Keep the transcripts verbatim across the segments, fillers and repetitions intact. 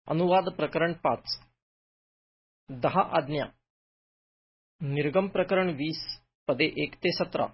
अनुवाद प्रकरण पाच. दहा आज्ञा. निर्गम प्रकरण वीस पदे एक ते सतरा.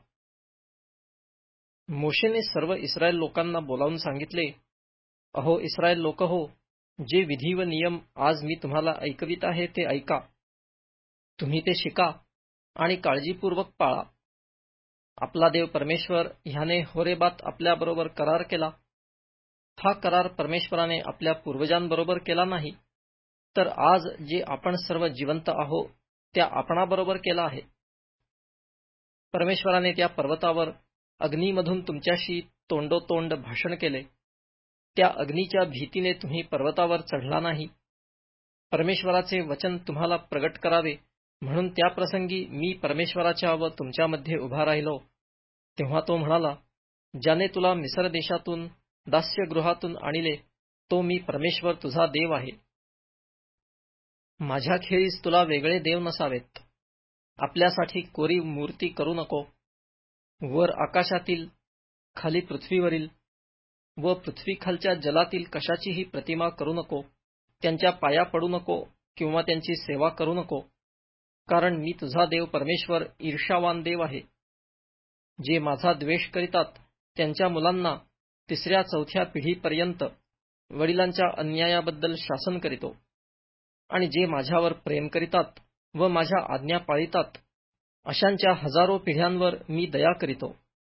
मोशेने सर्व इस्रायल लोकांना बोलावून सांगितले, अहो इस्रायल लोक हो, जे विधी व नियम आज मी तुम्हाला ऐकवित आहे ते ऐका. तुम्ही ते शिका आणि काळजीपूर्वक पाळा. आपला देव परमेश्वर ह्याने होरेबात आपल्याबरोबर करार केला. हा करार परमेश्वराने आपल्या पूर्वजांबरोबर केला नाही, तर आज जे आपण सर्व जिवंत आहो त्या आपणाबरोबर केला आहे. परमेश्वराने त्या पर्वतावर अग्नीमधून तुमच्याशी तोंडोतोंड भाषण केले. त्या अग्नीच्या भीतीने तुम्ही पर्वतावर चढला नाही. परमेश्वराचे वचन तुम्हाला प्रगट करावे म्हणून त्या प्रसंगी मी परमेश्वराच्या व तुमच्यामध्ये उभा राहिलो. तेव्हा तो म्हणाला, ज्याने तुला मिस्र देशातून दास्यगृहातून आणले तो मी परमेश्वर तुझा देव आहे. माझ्या खेळीस तुला वेगळे देव नसावेत. आपल्यासाठी कोरी मूर्ती करू नको. वर आकाशातील, खाली पृथ्वीवरील व पृथ्वीखालच्या जलातील कशाचीही प्रतिमा करू नको. त्यांच्या पाया पडू नको किंवा त्यांची सेवा करू नको, कारण मी तुझा देव परमेश्वर ईर्ष्यावान देव आहे, जे माझा द्वेष करीतात त्यांच्या मुलांना तिसऱ्या चौथ्या पिढीपर्यंत वडिलांच्या अन्यायाबद्दल शासन करीतो, आणि जे माझ्यावर प्रेम करीतात व माझ्या आज्ञा पाळितात अशांच्या हजारो पिढ्यांवर मी दया करीतो.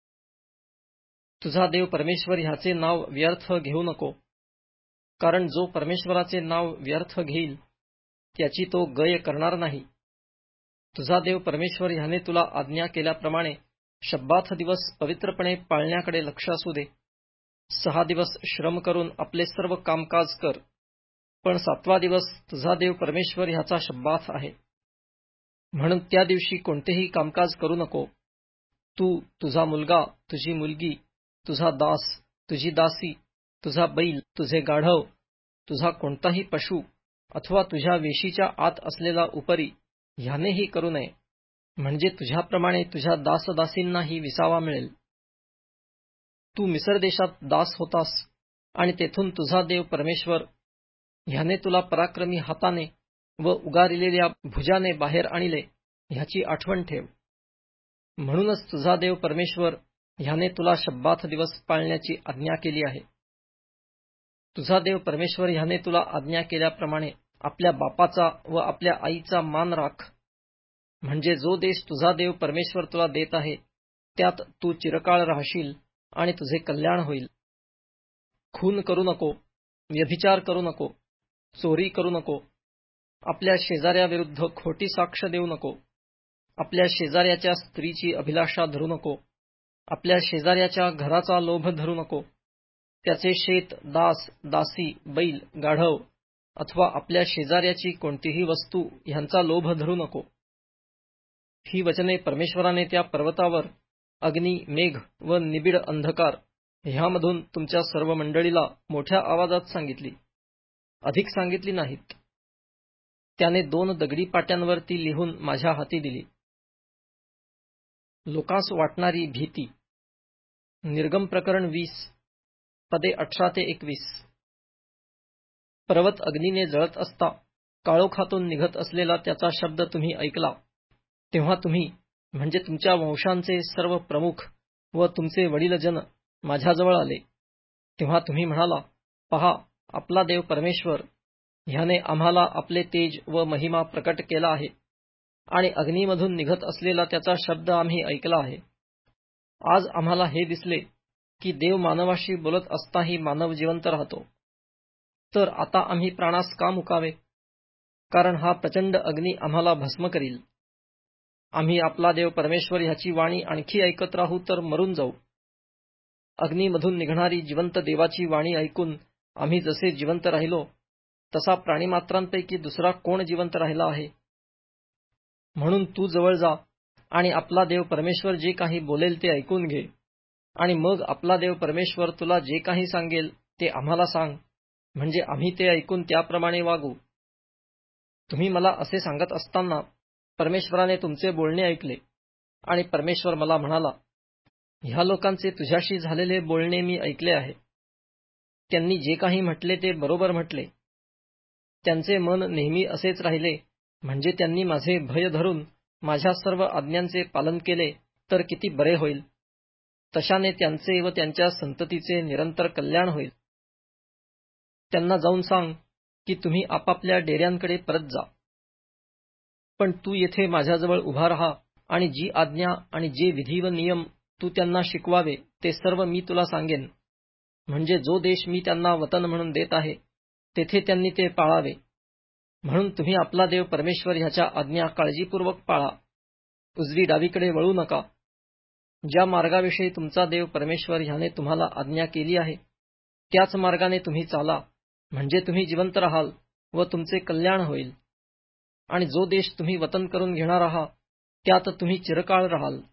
तुझा देव परमेश्वर ह्याचे नाव व्यर्थ घेऊ नको, कारण जो परमेश्वराचे नाव व्यर्थ घेईल त्याची तो गय करणार नाही. तुझा देव परमेश्वर ह्याने तुला आज्ञा केल्याप्रमाणे शब्बाथ दिवस पवित्रपणे पाळण्याकडे लक्ष असू दे. सहा दिवस श्रम करून आपले सर्व कामकाज कर, पण सातवा दिवस तुझा देव परमेश्वर ह्याचा शब्बाथ आहे. म्हणून त्या दिवशी कोणतेही कामकाज करू नको. तू, तुझा मुलगा, तुझी मुलगी, तुझा दास, तुझी दासी, तुझा बैल, तुझे गाढव, तुझा कोणताही पशु अथवा तुझ्या वेशीच्या आत असलेला उपरी ह्यानेही करू नये, म्हणजे तुझ्याप्रमाणे तुझ्या दासदासींनाही विसावा मिळेल. तू मिस्र देशात दास होतास आणि तेथून तुझा देव परमेश्वर ह्याने तुला पराक्रमी हाताने व उगारिलेल्या भुजाने बाहेर आणले ह्याची आठवण ठेव. म्हणूनच तुझा देव परमेश्वर ह्याने तुला शब्बाथ दिवस पाळण्याची आज्ञा केली आहे. तुझा देव परमेश्वर ह्याने तुला आज्ञा केल्याप्रमाणे आपल्या बापाचा व आपल्या आईचा मान राख, म्हणजे जो देश तुझा देव परमेश्वर तुला देत आहे त्यात तू चिरकाळ राहशील आणि तुझे कल्याण होईल. खून करू नको, व्यभिचार करू नको, चोरी करू नको, आपल्या शेजाऱ्याविरुद्ध खोटी साक्ष देऊ नको, आपल्या शेजाऱ्याच्या स्त्रीची अभिलाषा धरू नको, आपल्या शेजाऱ्याच्या घराचा लोभ धरू नको, त्याचे शेत, दास, दासी, बैल, गाढव अथवा आपल्या शेजाऱ्याची कोणतीही वस्तू ह्यांचा लोभ धरू नको. ही वचने परमेश्वराने त्या पर्वतावर अग्नी, मेघ व निबिड अंधकार ह्यामधून तुमच्या सर्व मंडळीला मोठ्या आवाजात सांगितली, अधिक सांगितली नाहीत. त्याने दोन दगडी पाट्यांवर ती लिहून माझ्या हाती दिली. लोकांस वाटणारी भीती. निर्गम प्रकरण वीस पदे अठरा ते एकवीस. पर्वत अग्नीने जळत असता काळोखातून निघत असलेला त्याचा शब्द तुम्ही ऐकला. तेव्हा तुम्ही, म्हणजे तुमच्या वंशांचे सर्व प्रमुख व तुमचे वडीलजन माझ्याजवळ आले. तेव्हा तुम्ही म्हणाला, पहा, आपला देव परमेश्वर ह्याने आम्हाला आपले तेज व महिमा प्रकट केला आहे, आणि अग्नीमधून निघत असलेला त्याचा शब्द आम्ही ऐकला आहे. आज आम्हाला हे दिसले की देव मानवाशी बोलत असताही मानव जिवंत राहतो. तर आता आम्ही प्राणास का मुकावे, कारण हा प्रचंड अग्नी आम्हाला भस्म करील. आम्ही आपला देव परमेश्वर ह्याची वाणी आणखी ऐकत राहू तर मरून जाऊ. अग्नीमधून निघणारी जिवंत देवाची वाणी ऐकून आम्ही जसे जिवंत राहिलो तसा प्राणीमात्रांपैकी दुसरा कोण जिवंत राहिला आहे. म्हणून तू जवळ जा आणि आपला देव परमेश्वर जे काही बोलेल ते ऐकून घे, आणि मग आपला देव परमेश्वर तुला जे काही सांगेल ते आम्हाला सांग, म्हणजे आम्ही ते ऐकून त्याप्रमाणे वागू. तुम्ही मला असे सांगत असताना परमेश्वराने तुमचे बोलणे ऐकले, आणि परमेश्वर मला म्हणाला, ह्या लोकांचे तुझ्याशी झालेले बोलणे मी ऐकले आहे. त्यांनी जे काही म्हटले ते बरोबर म्हटले. त्यांचे मन नेहमी असेच राहिले, म्हणजे त्यांनी माझे भय धरून माझ्या सर्व आज्ञांचे पालन केले तर किती बरे होईल. तशाने त्यांचे व त्यांच्या संततीचे निरंतर कल्याण होईल. त्यांना जाऊन सांग की तुम्ही आपापल्या डेऱ्यांकडे परत जा. पण तू येथे माझ्याजवळ उभा राहा आणि जी आज्ञा आणि जे विधी व नियम तू त्यांना शिकवावे ते सर्व मी तुला सांगेन, म्हणजे जो देश मी त्यांना वतन म्हणून देत आहे तेथे त्यांनी ते पाळावे. म्हणून तुम्ही आपला देव परमेश्वर ह्याच्या आज्ञा काळजीपूर्वक पाळा. उजवी डावीकडे वळू नका. ज्या मार्गाविषयी तुमचा देव परमेश्वर ह्याने तुम्हाला आज्ञा केली आहे त्याच मार्गाने तुम्ही चाला, म्हणजे तुम्ही जिवंत राहाल व तुमचे कल्याण होईल. आणि जो देश तुम्ही वतन करून घेणार आहात त्यात तुम्ही चिरकाळ राहाल.